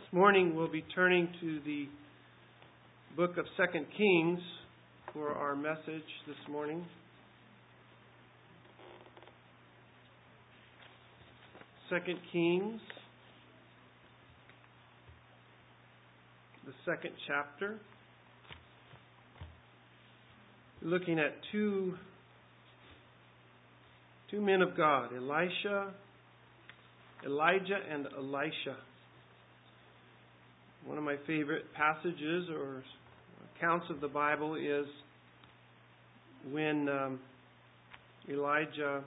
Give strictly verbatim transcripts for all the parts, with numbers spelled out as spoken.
This morning we'll be turning to the book of Second Kings for our message this morning. Second Kings, the second chapter. We're looking at two, two men of God, Elisha, Elijah and Elisha. One of my favorite passages or accounts of the Bible is when um, Elijah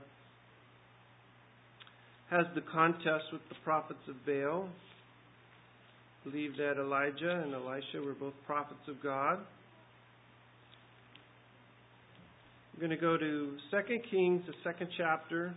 has the contest with the prophets of Baal. I believe that Elijah and Elisha were both prophets of God. We're going to go to Second Kings, the second chapter.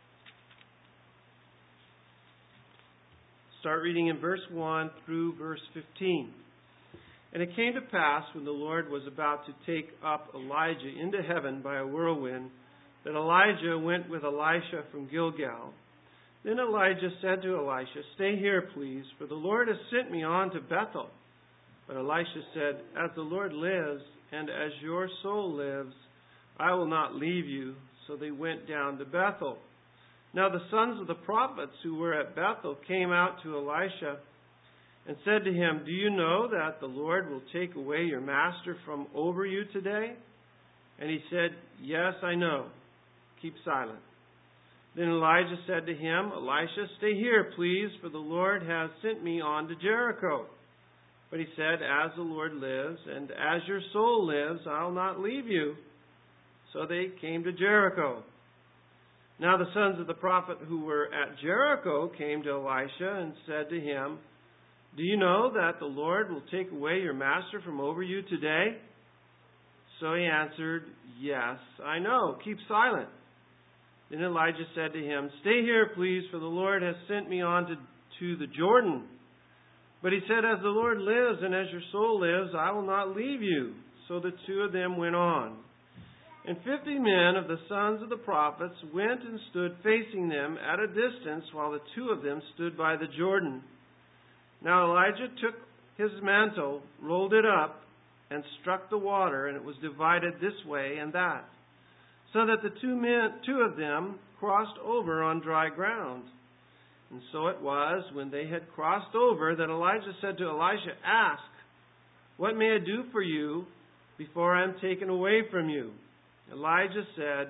Start reading in verse one through verse fifteen. And it came to pass, when the Lord was about to take up Elijah into heaven by a whirlwind, that Elijah went with Elisha from Gilgal. Then Elijah said to Elisha, "Stay here, please, for the Lord has sent me on to Bethel." But Elisha said, "As the Lord lives, and as your soul lives, I will not leave you." So they went down to Bethel. Now the sons of the prophets who were at Bethel came out to Elisha and said to him, "Do you know that the Lord will take away your master from over you today?" And he said, "Yes, I know. Keep silent." Then Elijah said to him, "Elisha, stay here, please, for the Lord has sent me on to Jericho." But he said, "As the Lord lives, and as your soul lives, I'll not leave you." So they came to Jericho. Now the sons of the prophet who were at Jericho came to Elisha and said to him, "Do you know that the Lord will take away your master from over you today?" So he answered, "Yes, I know. Keep silent." Then Elijah said to him, "Stay here, please, for the Lord has sent me on to, to the Jordan." But he said, "As the Lord lives and as your soul lives, I will not leave you." So the two of them went on. And fifty men of the sons of the prophets went and stood facing them at a distance, while the two of them stood by the Jordan. Now Elijah took his mantle, rolled it up, and struck the water, and it was divided this way and that, so that the two men, two of them crossed over on dry ground. And so it was, when they had crossed over, that Elijah said to Elisha, "Ask, what may I do for you before I am taken away from you?" Elijah said,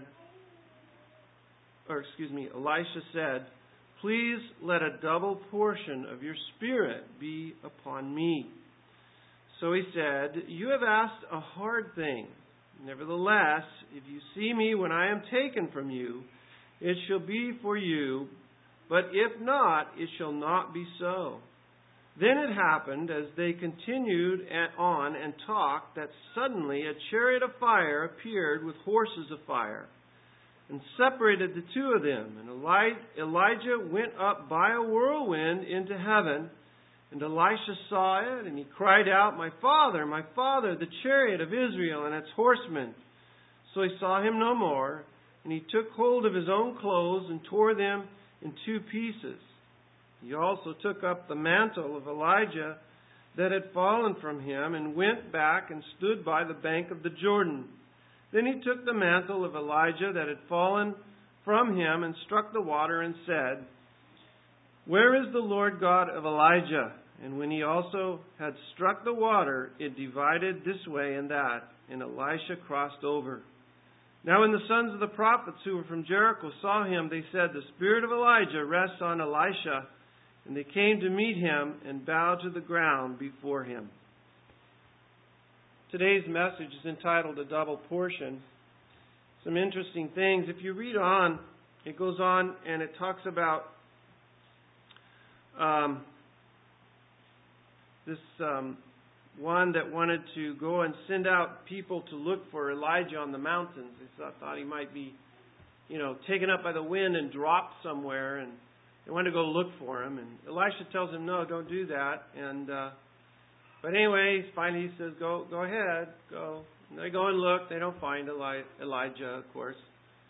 or excuse me, Elisha said, "Please let a double portion of your spirit be upon me." So he said, "You have asked a hard thing. Nevertheless, if you see me when I am taken from you, it shall be for you, but if not, it shall not be so." Then it happened, as they continued on and talked, that suddenly a chariot of fire appeared with horses of fire, and separated the two of them. And Elijah went up by a whirlwind into heaven, and Elisha saw it, and he cried out, "My father, my father, the chariot of Israel and its horsemen." So he saw him no more, and he took hold of his own clothes and tore them in two pieces. He also took up the mantle of Elijah that had fallen from him, and went back and stood by the bank of the Jordan. Then he took the mantle of Elijah that had fallen from him, and struck the water, and said, "Where is the Lord God of Elijah?" And when he also had struck the water, it divided this way and that, and Elisha crossed over. Now when the sons of the prophets who were from Jericho saw him, they said, "The spirit of Elijah rests on Elisha." And they came to meet him and bowed to the ground before him. Today's message is entitled "A Double Portion." Some interesting things. If you read on, it goes on and it talks about um, this um, one that wanted to go and send out people to look for Elijah on the mountains. They thought he might be, you know, taken up by the wind and dropped somewhere, and they wanted to go look for him. And Elisha tells him, "No, don't do that." And uh, but anyway, finally he says, "Go, go ahead, go." And they go and look. They don't find Eli- Elijah, of course.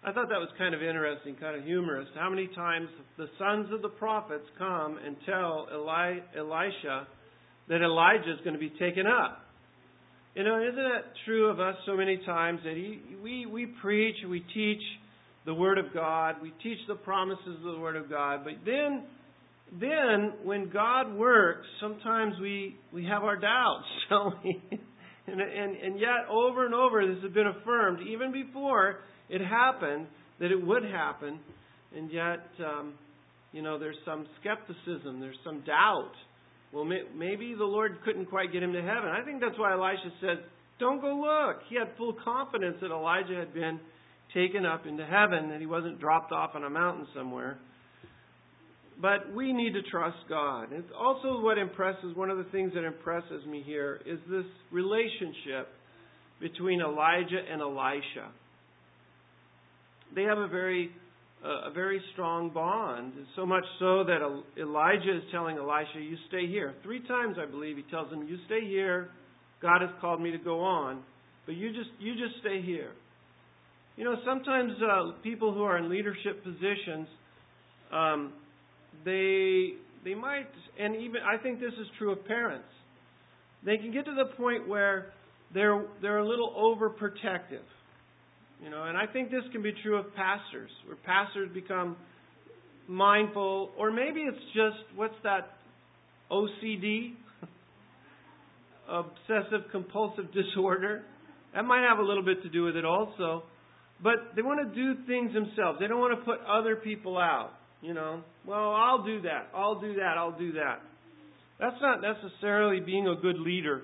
I thought that was kind of interesting, kind of humorous. How many times the sons of the prophets come and tell Eli, Elisha that Elijah is going to be taken up. You know, isn't it true of us so many times that he, we, we preach, we teach the Word of God, we teach the promises of the Word of God, but then then when God works, sometimes we, we have our doubts, don't we? and, and, and yet, over and over, this has been affirmed, even before it happened, that it would happen, and yet, um, you know, there's some skepticism, there's some doubt. Well, may, maybe the Lord couldn't quite get him to heaven. I think that's why Elisha said, don't go look. He had full confidence that Elijah had been taken up into heaven, that he wasn't dropped off on a mountain somewhere. But we need to trust God. It's also what impresses, one of the things that impresses me here is this relationship between Elijah and Elisha. They have a very uh, a very strong bond, so much so that Elijah is telling Elisha, you stay here. Three times, I believe, he tells him, you stay here. God has called me to go on, but you just you just stay here. You know, sometimes uh, people who are in leadership positions, um, They they might, and even I think this is true of parents. They can get to the point where they're they're a little overprotective, you know. And I think this can be true of pastors, where pastors become mindful, or maybe it's just what's that O C D, obsessive compulsive disorder. That might have a little bit to do with it also, but they want to do things themselves. They don't want to put other people out. You know, well, I'll do that. I'll do that. I'll do that. That's not necessarily being a good leader.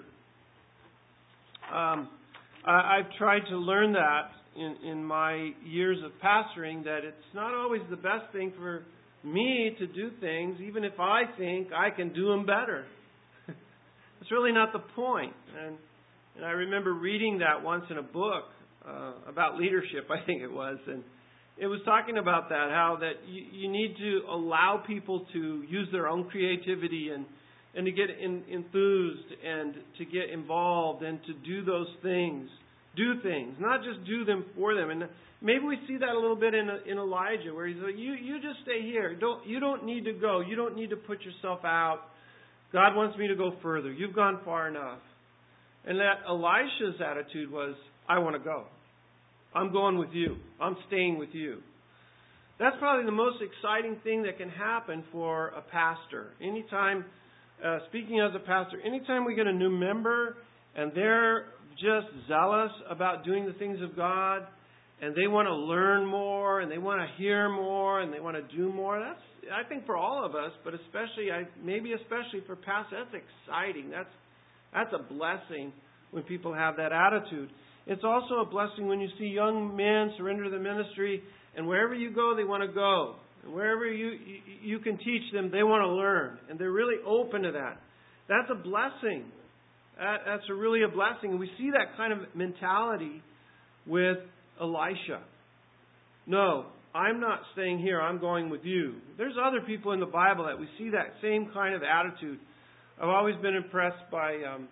Um, I, I've tried to learn that in, in my years of pastoring, that it's not always the best thing for me to do things, even if I think I can do them better. It's really not the point. And, and I remember reading that once in a book uh, about leadership, I think it was, and it was talking about that, how that you, you need to allow people to use their own creativity and, and to get in, enthused and to get involved and to do those things, do things, not just do them for them. And maybe we see that a little bit in in Elijah, where he's like, you you just stay here. Don't you don't need to go. You don't need to put yourself out. God wants me to go further. You've gone far enough. And that Elisha's attitude was, I want to go. I'm going with you. I'm staying with you. That's probably the most exciting thing that can happen for a pastor. Anytime, uh, speaking as a pastor, anytime we get a new member and they're just zealous about doing the things of God, and they want to learn more, and they want to hear more, and they want to do more, that's, I think, for all of us, but especially, I, maybe especially for pastors, that's exciting. That's, that's a blessing when people have that attitude. It's also a blessing when you see young men surrender to the ministry, and wherever you go, they want to go. And wherever you, you you can teach them, they want to learn. And they're really open to that. That's a blessing. That, that's a really a blessing. And we see that kind of mentality with Elisha. No, I'm not staying here. I'm going with you. There's other people in the Bible that we see that same kind of attitude. I've always been impressed by Um,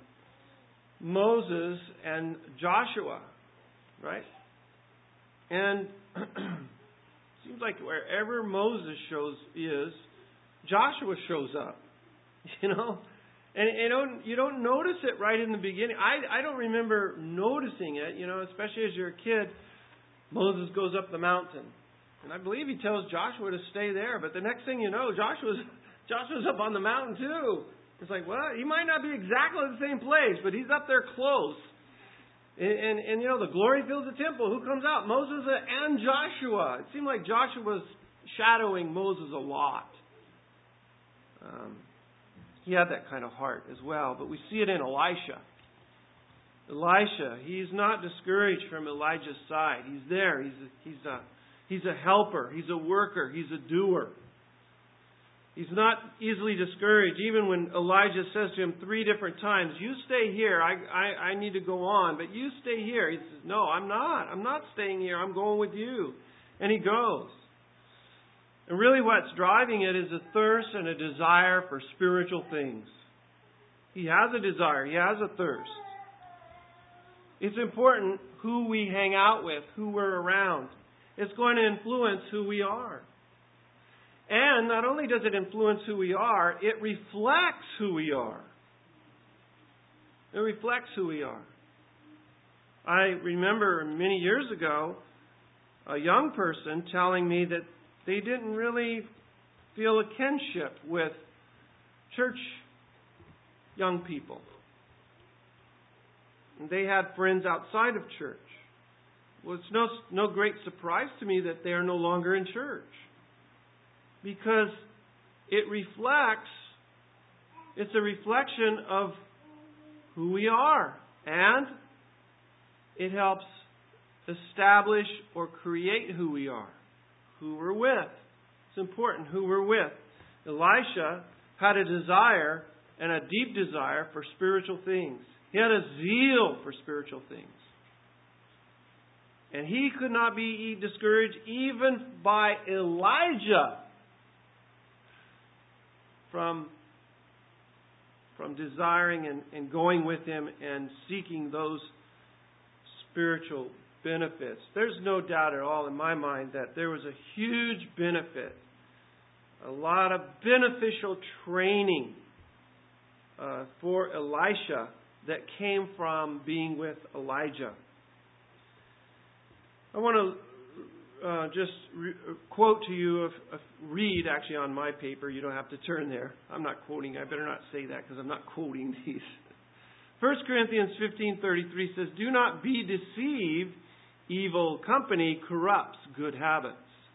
Moses and Joshua, right? And seems like wherever Moses shows is, Joshua shows up, you know. And you don't you don't notice it right in the beginning. I I don't remember noticing it, you know, especially as you're a kid. Moses goes up the mountain, and I believe he tells Joshua to stay there. But the next thing you know, Joshua's Joshua's up on the mountain too. It's like, well, he might not be exactly the same place, but he's up there close. And, and, and you know, the glory fills the temple. Who comes out? Moses and Joshua. It seemed like Joshua was shadowing Moses a lot. Um, he had that kind of heart as well. But we see it in Elisha. Elisha, he's not discouraged from Elijah's side. He's there. He's a, he's a, he's a helper. He's a worker. He's a doer. He's not easily discouraged, even when Elijah says to him three different times, you stay here, I, I, I need to go on, but you stay here. He says, no, I'm not. I'm not staying here. I'm going with you. And he goes. And really what's driving it is a thirst and a desire for spiritual things. He has a desire. He has a thirst. It's important who we hang out with, who we're around. It's going to influence who we are. And not only does it influence who we are, it reflects who we are. It reflects who we are. I remember many years ago a young person telling me that they didn't really feel a kinship with church young people. They had friends outside of church. Well, it's no, no great surprise to me that they are no longer in church. Because it reflects, it's a reflection of who we are. And it helps establish or create who we are, who we're with. It's important who we're with. Elisha had a desire and a deep desire for spiritual things. He had a zeal for spiritual things. And he could not be discouraged even by Elijah from, from desiring and, and going with him and seeking those spiritual benefits. There's no doubt at all in my mind that there was a huge benefit, a lot of beneficial training uh, for Elisha that came from being with Elijah. I want to uh, just re- quote to you, a, a read actually on my paper. You don't have to turn there. I'm not quoting. I better not say that because I'm not quoting these. First Corinthians fifteen thirty-three says, "Do not be deceived. Evil company corrupts good habits."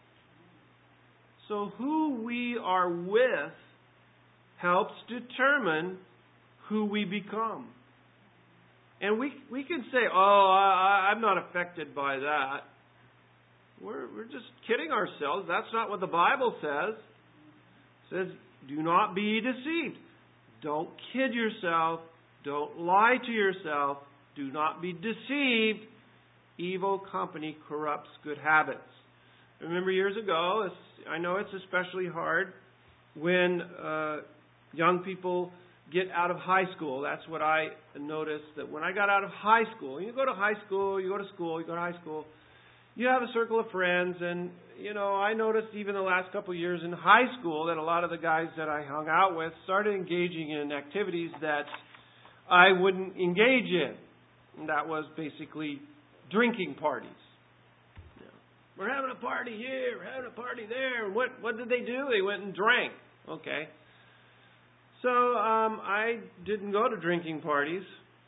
So who we are with helps determine who we become. And we we can say, "Oh, I, I'm not affected by that." We're we're just kidding ourselves. That's not what the Bible says. It says, "Do not be deceived." Don't kid yourself. Don't lie to yourself. Do not be deceived. Evil company corrupts good habits. Remember years ago, I know it's especially hard when uh, young people get out of high school. That's what I noticed, that when I got out of high school, you go to high school, you go to school, you go to high school, you have a circle of friends, and, you know, I noticed even the last couple of years in high school that a lot of the guys that I hung out with started engaging in activities that I wouldn't engage in. And that was basically drinking parties. You know, we're having a party here, we're having a party there. And what, what did they do? They went and drank. Okay. So um, I didn't go to drinking parties.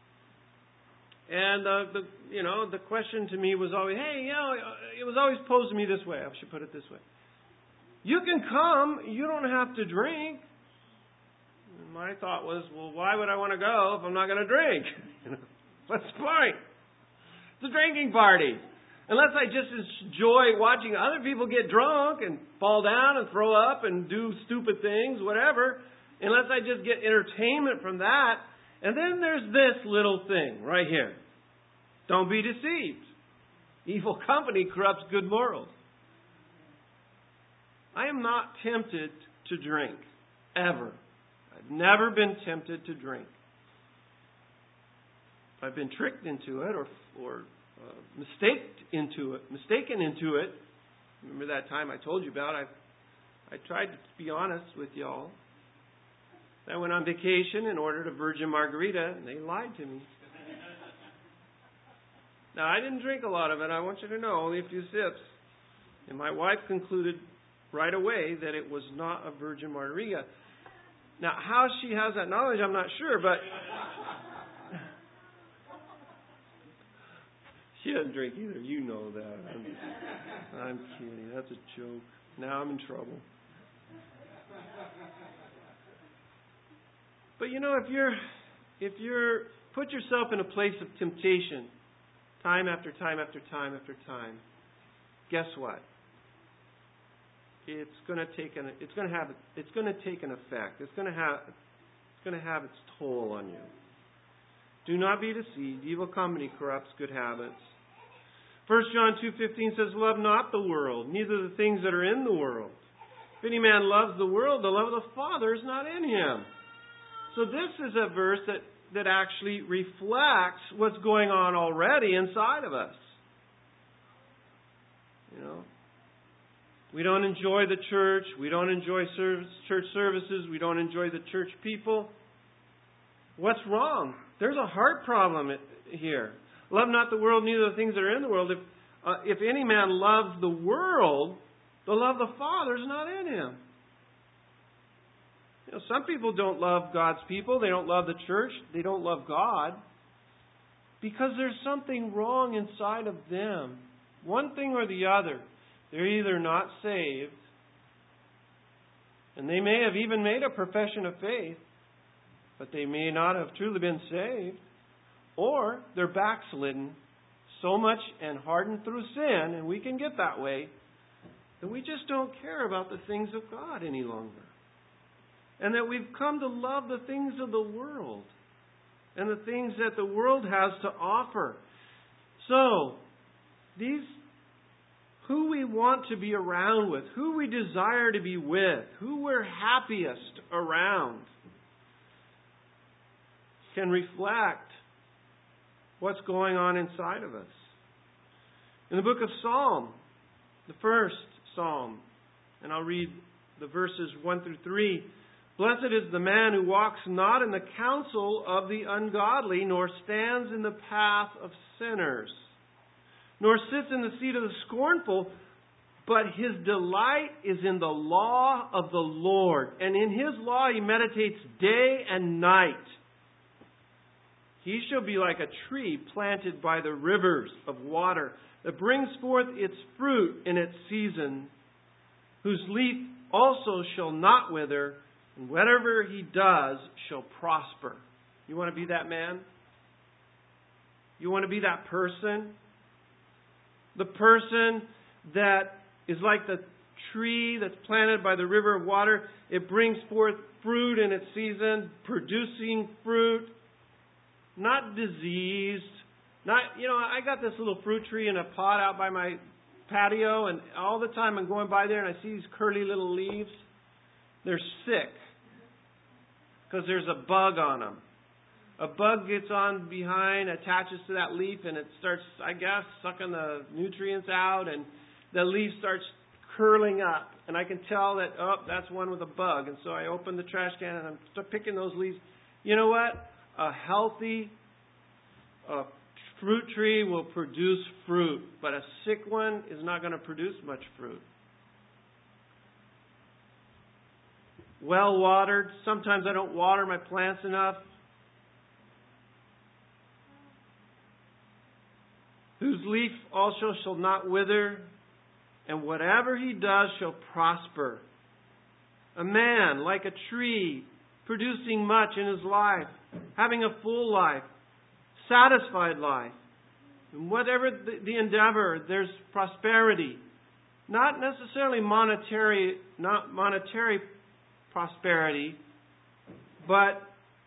And uh, the you know the question to me was always, hey, you know, it was always posed to me this way. I should put it this way: you can come, you don't have to drink. And my thought was, well, why would I want to go if I'm not going to drink? You know, what's the point? It's a drinking party. Unless I just enjoy watching other people get drunk and fall down and throw up and do stupid things, whatever. Unless I just get entertainment from that. And then there's this little thing right here. Don't be deceived. Evil company corrupts good morals. I am not tempted to drink, ever. I've never been tempted to drink. I've been tricked into it or, or uh, mistaked into it, mistaken into it. Remember that time I told you about? I, I tried to be honest with y'all. I went on vacation and ordered a Virgin Margarita, and they lied to me. Now, I didn't drink a lot of it. I want you to know, only a few sips. And my wife concluded right away that it was not a Virgin Margarita. Now, how she has that knowledge, I'm not sure, but she doesn't drink either. You know that. I'm, I'm kidding. That's a joke. Now I'm in trouble. But you know, if you're, if you're, put yourself in a place of temptation, time after time after time after time, guess what? It's going to take an, it's going to have, it's going to take an effect. It's going to have, it's going to have its toll on you. Do not be deceived. Evil company corrupts good habits. First John two fifteen says, "Love not the world, neither the things that are in the world. If any man loves the world, the love of the Father is not in him." So this is a verse that, that actually reflects what's going on already inside of us. You know, we don't enjoy the church. We don't enjoy service, church services. We don't enjoy the church people. What's wrong? There's a heart problem here. Love not the world, neither the things that are in the world. If uh, if any man loves the world, the love of the Father is not in him. You know, some people don't love God's people. They don't love the church. They don't love God because there's something wrong inside of them. One thing or the other. They're either not saved, and they may have even made a profession of faith, but they may not have truly been saved, or they're backslidden so much and hardened through sin, and we can get that way, that we just don't care about the things of God any longer. And that we've come to love the things of the world and the things that the world has to offer. So, these who we want to be around with, who we desire to be with, who we're happiest around, can reflect what's going on inside of us. In the book of Psalm, the first Psalm, and I'll read the verses one through three. Blessed is the man who walks not in the counsel of the ungodly, nor stands in the path of sinners, nor sits in the seat of the scornful, but his delight is in the law of the Lord, and in his law he meditates day and night. He shall be like a tree planted by the rivers of water, that brings forth its fruit in its season, whose leaf also shall not wither, and whatever he does shall prosper. You want to be that man? You want to be that person? The person that is like the tree that's planted by the river of water. It brings forth fruit in its season, producing fruit, not diseased. Not, you know, I got this little fruit tree in a pot out by my patio, and all the time I'm going by there and I see these curly little leaves. They're sick because there's a bug on them. A bug gets on behind, attaches to that leaf, and it starts, I guess, sucking the nutrients out, and the leaf starts curling up. And I can tell that, oh, that's one with a bug. And so I open the trash can, and I'm start picking those leaves. You know what? A healthy uh, fruit tree will produce fruit, but a sick one is not going to produce much fruit. Well watered. Sometimes I don't water my plants enough. Whose leaf also shall not wither, and whatever he does shall prosper. A man like a tree, producing much in his life, having a full life, satisfied life. And whatever the, the endeavor, there's prosperity. Not necessarily monetary, not monetary prosperity, but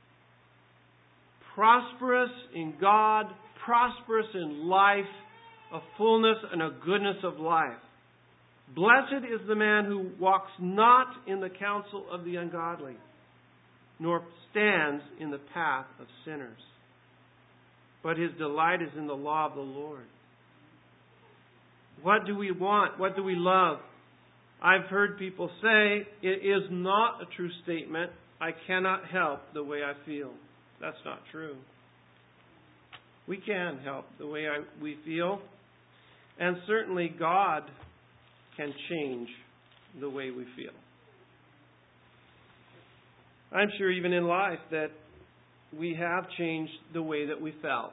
prosperous in God, prosperous in life, a fullness and a goodness of life. Blessed is the man who walks not in the counsel of the ungodly, nor stands in the path of sinners, but his delight is in the law of the Lord. What do we want? What do we love? I've heard people say, it is not a true statement. I cannot help the way I feel. That's not true. We can help the way I, we feel. And certainly God can change the way we feel. I'm sure even in life that we have changed the way that we felt.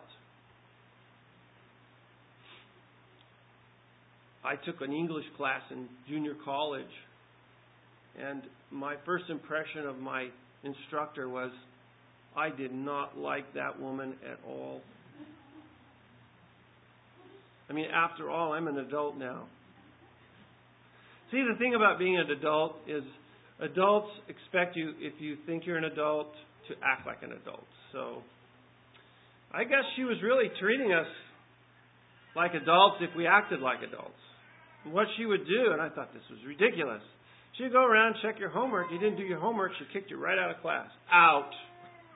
I took an English class in junior college, and my first impression of my instructor was, I did not like that woman at all. I mean, after all, I'm an adult now. See, the thing about being an adult is adults expect you, if you think you're an adult, to act like an adult. So, I guess she was really treating us like adults if we acted like adults. And what she would do, and I thought this was ridiculous, she'd go around, check your homework. You didn't do your homework, she kicked you right out of class. Out.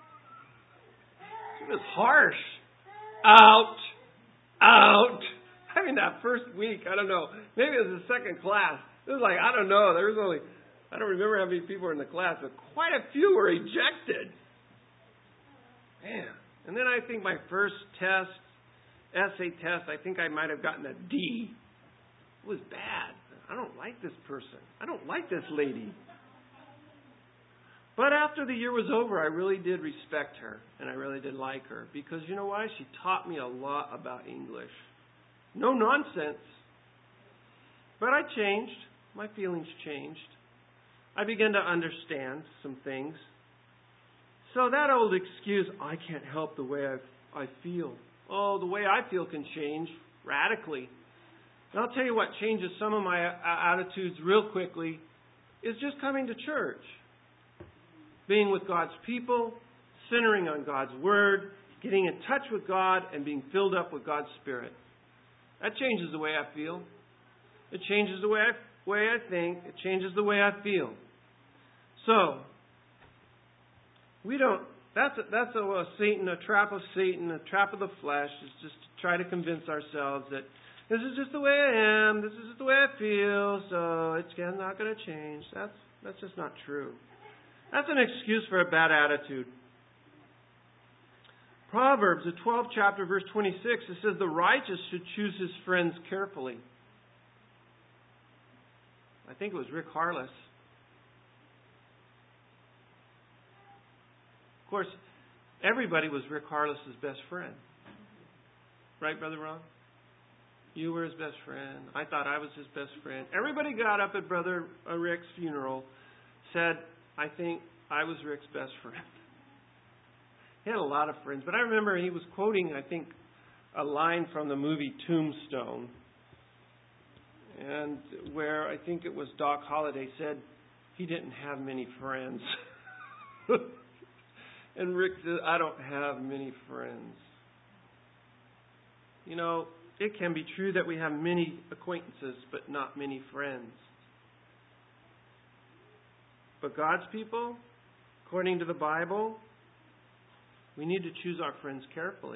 She was harsh. Out. Out. I mean, that first week, I don't know. Maybe it was the second class. It was like, I don't know. There was only, I don't remember how many people were in the class, but quite a few were ejected. Man. And then I think my first test, essay test, I think I might have gotten a D. It was bad. I don't like this person. I don't like this lady. But after the year was over, I really did respect her, and I really did like her. Because you know why? She taught me a lot about English. No nonsense. But I changed. My feelings changed. I began to understand some things. So that old excuse, I can't help the way I, I feel. Oh, the way I feel can change radically. And I'll tell you what changes some of my attitudes real quickly is just coming to church. Being with God's people, centering on God's Word, getting in touch with God, and being filled up with God's Spirit. That changes the way I feel. It changes the way I, way I think. It changes the way I feel. So, we don't, that's a, that's a, a Satan, a trap of Satan, a trap of the flesh, is just to try to convince ourselves that this is just the way I am, this is just the way I feel, so it's not going to change. That's, that's just not true. That's an excuse for a bad attitude. Proverbs, the twelfth chapter, verse twenty-six, it says, the righteous should choose his friends carefully. I think it was Rick Harless. Of course, everybody was Rick Harless's best friend. Right, Brother Ron? You were his best friend. I thought I was his best friend. Everybody got up at Brother Rick's funeral, said, I think I was Rick's best friend. He had a lot of friends, but I remember he was quoting, I think, a line from the movie Tombstone, and where I think it was Doc Holliday said he didn't have many friends. And Rick said, I don't have many friends. You know, it can be true that we have many acquaintances, but not many friends. But God's people, according to the Bible, we need to choose our friends carefully.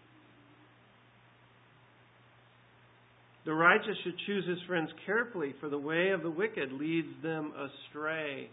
The righteous should choose his friends carefully, for the way of the wicked leads them astray.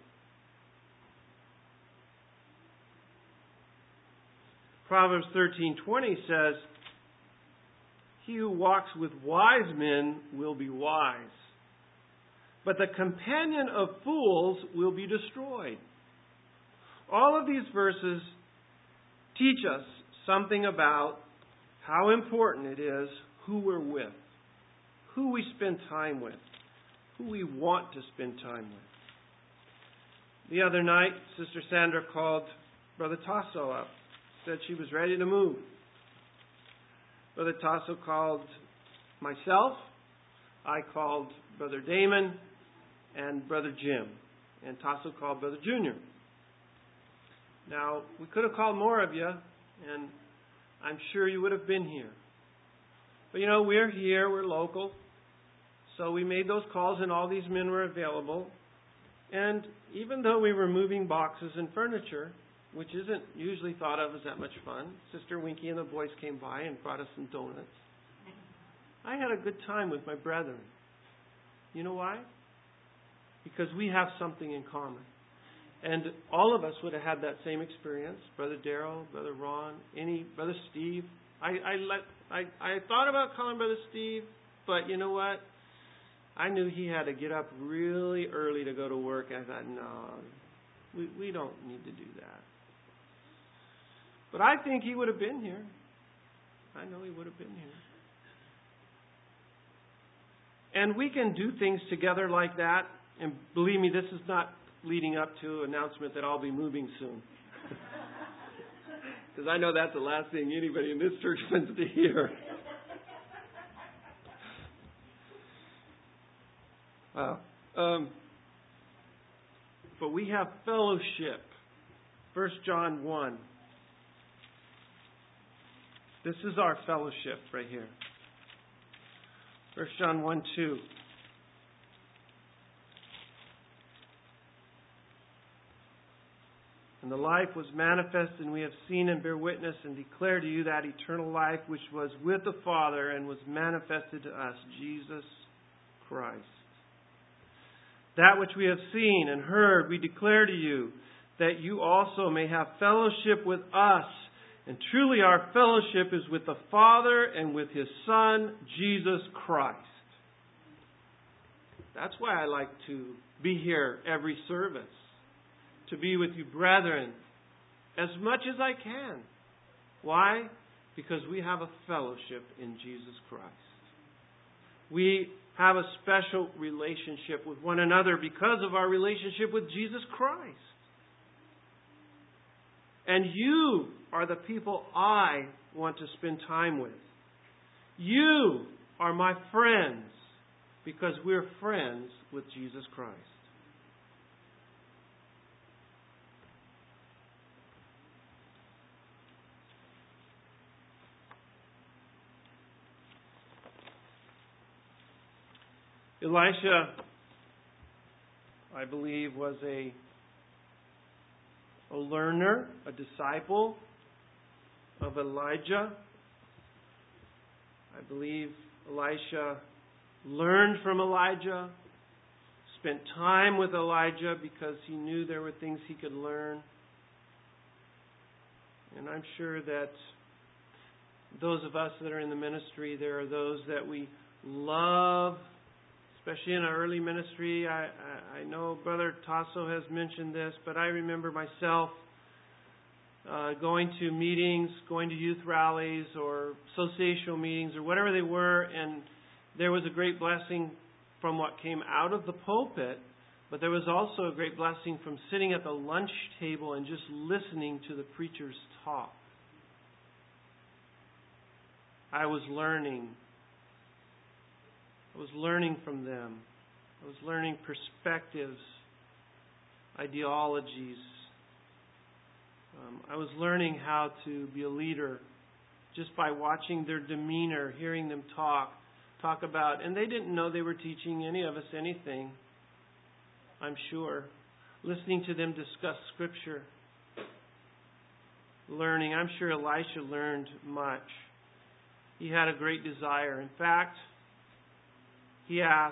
Proverbs thirteen twenty says, he who walks with wise men will be wise, but the companion of fools will be destroyed. All of these verses teach us something about how important it is who we're with, who we spend time with, who we want to spend time with. The other night, Sister Sandra called Brother Tasso up, said she was ready to move. Brother Tasso called myself, I called Brother Damon, and Brother Jim, and Tasso called Brother Junior. Now, we could have called more of you, and I'm sure you would have been here. But you know, we're here, we're local, so we made those calls and all these men were available. And even though we were moving boxes and furniture, which isn't usually thought of as that much fun, Sister Winky and the boys came by and brought us some donuts. I had a good time with my brethren. You know why? Because we have something in common. And all of us would have had that same experience. Brother Darrell, Brother Ron, any Brother Steve. I I let I, I thought about calling Brother Steve, but you know what? I knew he had to get up really early to go to work. I thought, no, we we don't need to do that. But I think he would have been here. I know he would have been here. And we can do things together like that. And believe me, this is not leading up to an announcement that I'll be moving soon. Because I know that's the last thing anybody in this church wants to hear. Wow. Um, but we have fellowship. First John one. This is our fellowship right here. First John one two. And the life was manifest, and we have seen and bear witness and declare to you that eternal life which was with the Father and was manifested to us, Jesus Christ. That which we have seen and heard, we declare to you, that you also may have fellowship with us. And truly our fellowship is with the Father and with His Son, Jesus Christ. That's why I like to be here every service. To be with you brethren as much as I can. Why? Because we have a fellowship in Jesus Christ. We have a special relationship with one another because of our relationship with Jesus Christ. And you are the people I want to spend time with. You are my friends because we're friends with Jesus Christ. Elisha, I believe, was a, a learner, a disciple of Elijah. I believe Elisha learned from Elijah, spent time with Elijah because he knew there were things he could learn. And I'm sure that those of us that are in the ministry, there are those that we love. Especially in our early ministry, I, I, I know Brother Tasso has mentioned this, but I remember myself uh, going to meetings, going to youth rallies or associational meetings or whatever they were, and there was a great blessing from what came out of the pulpit, but there was also a great blessing from sitting at the lunch table and just listening to the preachers talk. I was learning. I was learning from them. I was learning perspectives, ideologies. Um, I was learning how to be a leader just by watching their demeanor, hearing them talk, talk about, and they didn't know they were teaching any of us anything, I'm sure. Listening to them discuss Scripture. Learning. I'm sure Elisha learned much. He had a great desire. In fact, he asks,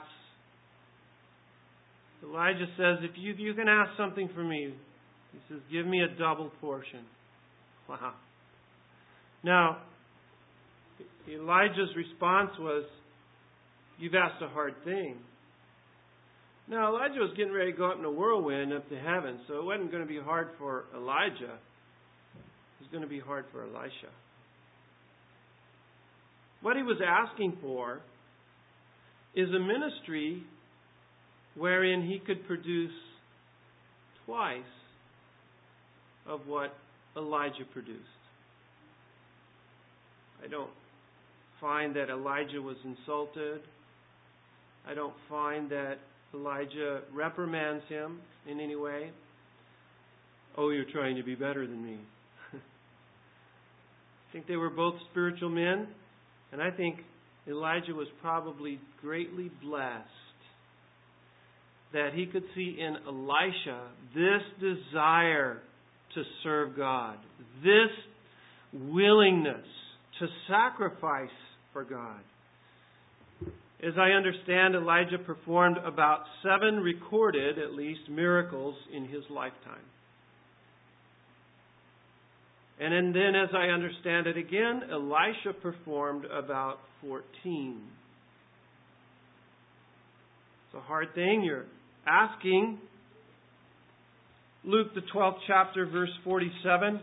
Elijah says, if you, you can ask something for me, he says, give me a double portion. Wow. Now, Elijah's response was, you've asked a hard thing. Now, Elijah was getting ready to go up in a whirlwind up to heaven, so it wasn't going to be hard for Elijah. It was going to be hard for Elisha. What he was asking for is a ministry wherein he could produce twice of what Elijah produced. I don't find that Elijah was insulted. I don't find that Elijah reprimands him in any way. Oh, you're trying to be better than me. I think they were both spiritual men, and I think Elijah was probably greatly blessed that he could see in Elisha this desire to serve God, this willingness to sacrifice for God. As I understand, Elijah performed about seven recorded, at least, miracles in his lifetime. And then, as I understand it again, Elisha performed about fourteen. It's a hard thing you're asking. Luke, the twelfth chapter, verse forty-seven.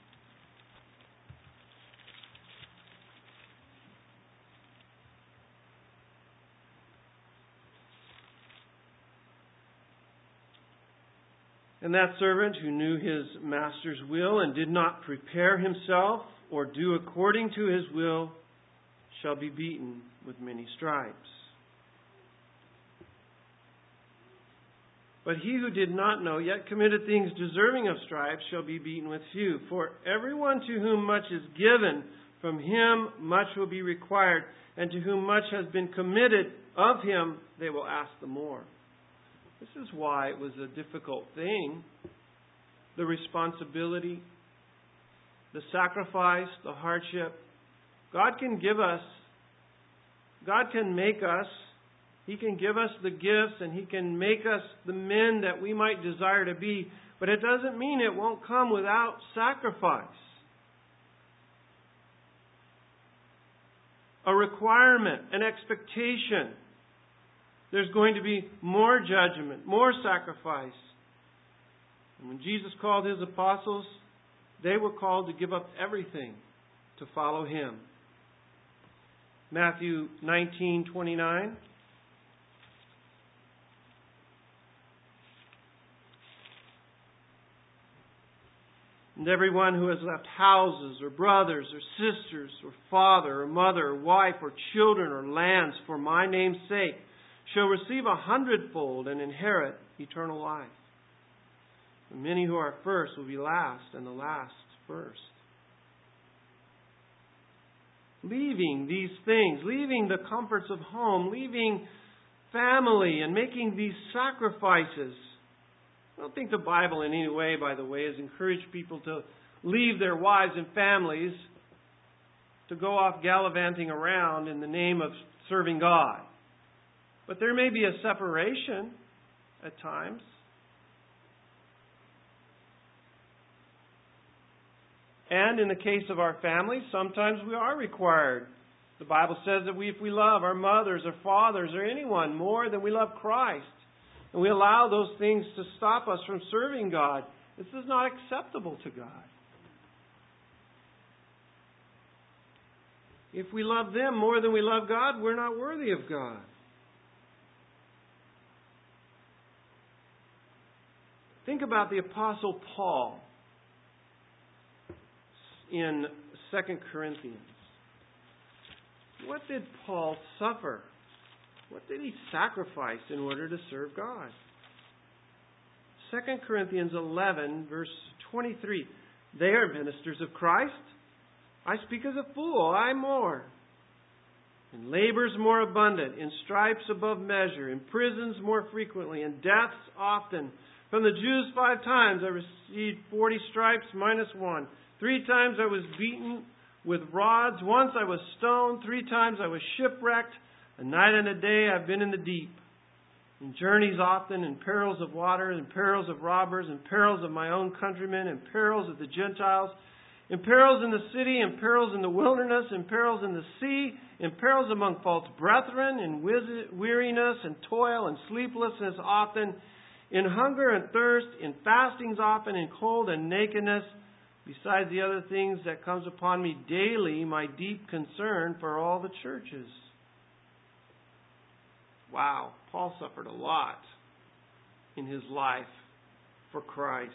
And that servant who knew his master's will and did not prepare himself or do according to his will shall be beaten with many stripes. But he who did not know yet committed things deserving of stripes shall be beaten with few. For everyone to whom much is given, from him much will be required, and to whom much has been committed, of him they will ask the more. This is why it was a difficult thing the responsibility, the sacrifice, the hardship. God can give us, God can make us, He can give us the gifts, and He can make us the men that we might desire to be. But it doesn't mean it won't come without sacrifice. A requirement, an expectation. There's going to be more judgment, more sacrifice. And when Jesus called His apostles, they were called to give up everything to follow Him. Matthew nineteen twenty-nine. And everyone who has left houses or brothers or sisters or father or mother or wife or children or lands for my name's sake shall receive a hundredfold and inherit eternal life. And many who are first will be last, and the last first. Leaving these things, leaving the comforts of home, leaving family, and making these sacrifices. I don't think the Bible in any way, by the way, has encouraged people to leave their wives and families to go off gallivanting around in the name of serving God. But there may be a separation at times. And in the case of our families, sometimes we are required. The Bible says that we, if we love our mothers or fathers or anyone more than we love Christ, and we allow those things to stop us from serving God, this is not acceptable to God. If we love them more than we love God, we're not worthy of God. Think about the Apostle Paul in Second Corinthians. What did Paul suffer? What did he sacrifice in order to serve God? Second Corinthians eleven, verse twenty-three. They are ministers of Christ. I speak as a fool, I more. In labors more abundant, in stripes above measure, in prisons more frequently, in deaths often. From the Jews five times I received forty stripes minus one. Three times I was beaten with rods. Once I was stoned. Three times I was shipwrecked. A night and a day I've been in the deep. In journeys often, in perils of water, in perils of robbers, in perils of my own countrymen, in perils of the Gentiles, in perils in the city, in perils in the wilderness, in perils in the sea, in perils among false brethren, in weariness and toil and sleeplessness often, in hunger and thirst, in fastings often, in cold and nakedness, besides the other things that comes upon me daily, my deep concern for all the churches. Wow, Paul suffered a lot in his life for Christ.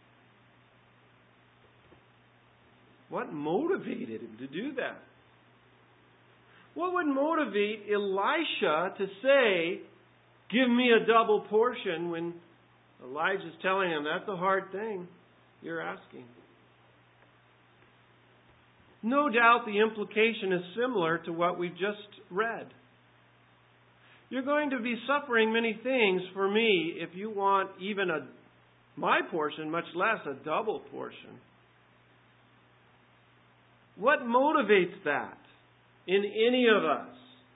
What motivated him to do that? What would motivate Elisha to say, give me a double portion, when Elijah's telling him that's a hard thing you're asking? No doubt the implication is similar to what we've just read. You're going to be suffering many things for me if you want even a my portion, much less a double portion. What motivates that in any of us?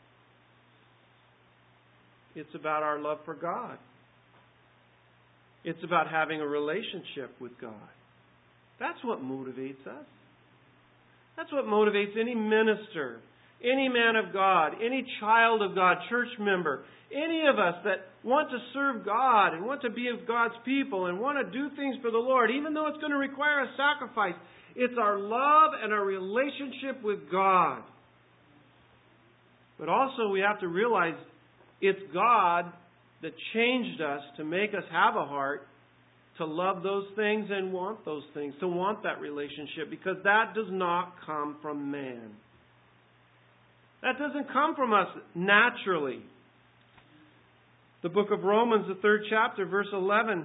It's about our love for God. It's about having a relationship with God. That's what motivates us. That's what motivates any minister, any man of God, any child of God, church member, any of us that want to serve God and want to be of God's people and want to do things for the Lord, even though it's going to require a sacrifice. It's our love and our relationship with God. But also we have to realize it's God that changed us to make us have a heart to love those things and want those things, to want that relationship, because that does not come from man. That doesn't come from us naturally. The book of Romans, the third chapter, verse eleven.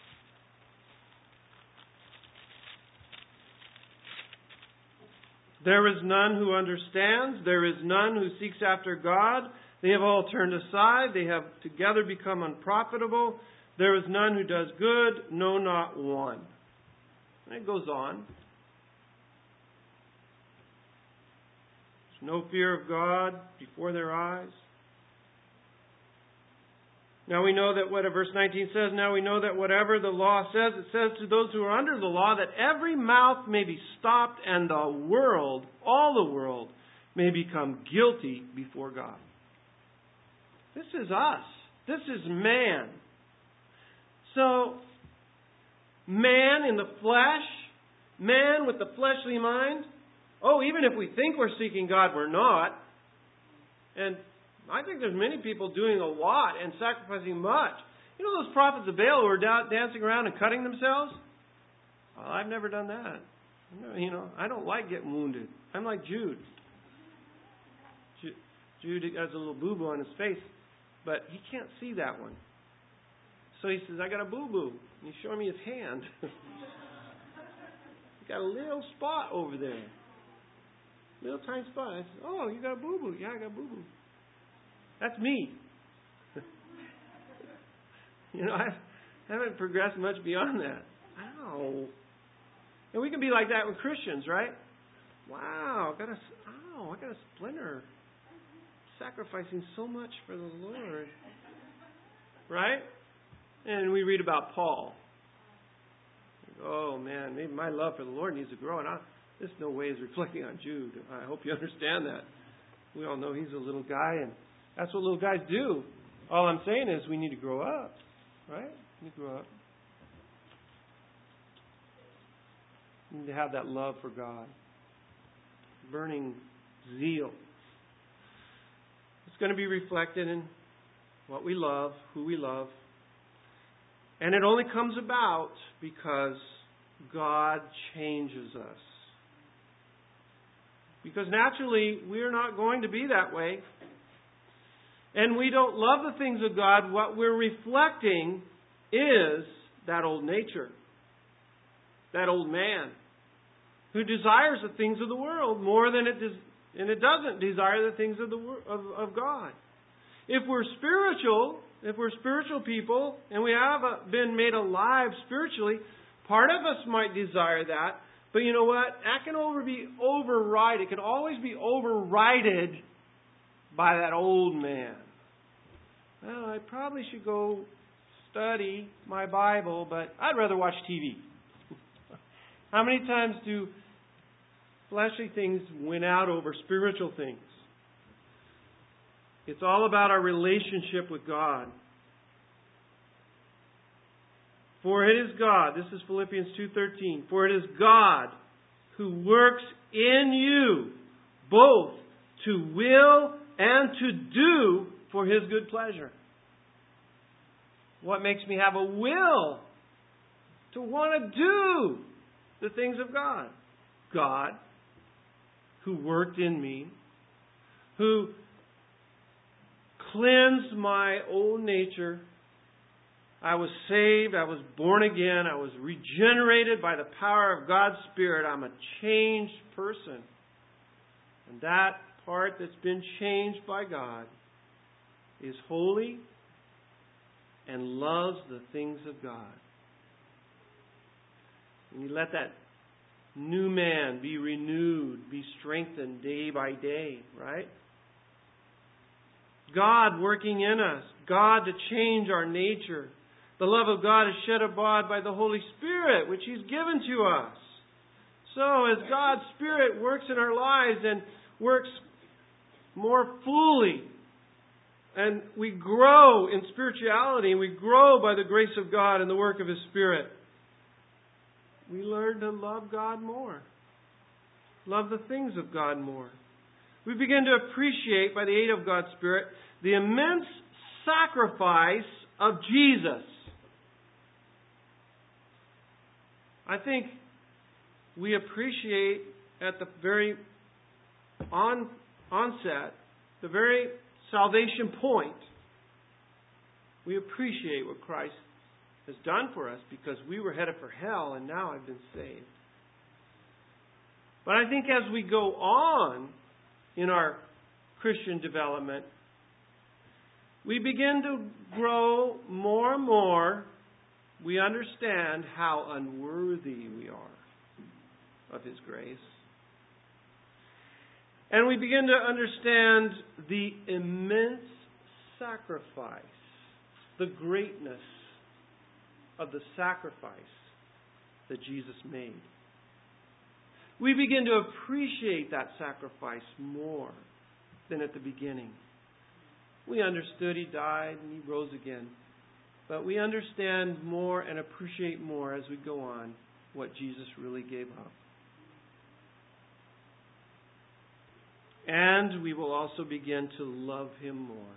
There is none who understands. There is none who seeks after God. They have all turned aside. They have together become unprofitable. There is none who does good, no, not one. And it goes on. There's no fear of God before their eyes. Now we know that what verse nineteen says, now we know that whatever the law says, it says to those who are under the law that every mouth may be stopped and the world, all the world, may become guilty before God. This is us. This is man. So, man in the flesh, man with the fleshly mind, oh, even if we think we're seeking God, we're not. And I think there's many people doing a lot and sacrificing much. You know those prophets of Baal who are da- dancing around and cutting themselves? Well, I've never done that. You know, I don't like getting wounded. I'm like Jude. Jude has a little boo-boo on his face, but he can't see that one. So he says, I got a boo-boo. And he's showing me his hand. He's got a little spot over there. Little tiny spot. I said, oh, you got a boo-boo. Yeah, I got a boo-boo. That's me. You know, I haven't progressed much beyond that. Ow. And we can be like that with Christians, right? Wow, got a, ow, I got a splinter. Sacrificing so much for the Lord. Right? And we read about Paul. Oh, man, maybe my love for the Lord needs to grow. And I, this no way is reflecting on Jude. I hope you understand that. We all know he's a little guy, and that's what little guys do. All I'm saying is we need to grow up. Right? We need to grow up. We need to have that love for God. Burning zeal. It's going to be reflected in what we love, who we love. And it only comes about because God changes us. Because naturally, we're not going to be that way. And we don't love the things of God. What we're reflecting is that old nature. That old man. Who desires the things of the world more than it des- and it doesn't desire the things of the wor- of, of God. If we're spiritual, if we're spiritual people, and we have a, been made alive spiritually, part of us might desire that. But you know what? That can over be override. It can always be overrided by that old man. Well, I probably should go study my Bible, but I'd rather watch T V. How many times do fleshly things win out over spiritual things? It's all about our relationship with God. For it is God, this is Philippians two thirteen, for it is God who works in you both to will and to do for His good pleasure. What makes me have a will to want to do the things of God? God, who worked in me, who cleansed my old nature. I was saved. I was born again. I was regenerated by the power of God's Spirit. I'm a changed person. And that part that's been changed by God is holy and loves the things of God. And you let that new man be renewed, be strengthened day by day, right? God working in us. God to change our nature. The love of God is shed abroad by the Holy Spirit, which He's given to us. So as God's Spirit works in our lives and works more fully, and we grow in spirituality, and we grow by the grace of God and the work of His Spirit, we learn to love God more. Love the things of God more. We begin to appreciate, by the aid of God's Spirit, the immense sacrifice of Jesus. I think we appreciate at the very on, onset, the very salvation point, we appreciate what Christ has done for us because we were headed for hell and now I've been saved. But I think as we go on in our Christian development, we begin to grow more and more. We understand how unworthy we are. of His grace. And we begin to understand the immense sacrifice, the greatness of the sacrifice that Jesus made. We begin to appreciate that sacrifice more than at the beginning. We understood He died and He rose again. But we understand more and appreciate more as we go on what Jesus really gave up. And we will also begin to love Him more.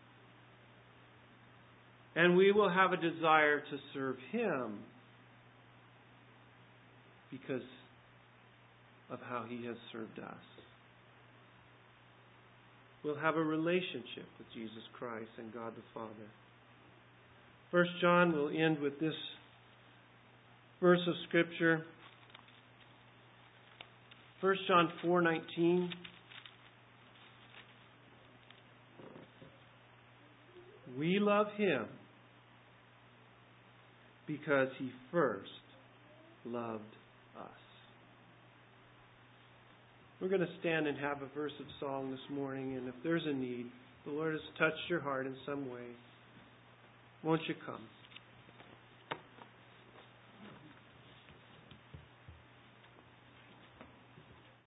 And we will have a desire to serve Him because of how He has served us. We'll have a relationship with Jesus Christ and God the Father. First John will end with this verse of Scripture. First John four nineteen. We love Him because He first loved us. We're going to stand and have a verse of song this morning, and if there's a need, the Lord has touched your heart in some way, won't you come?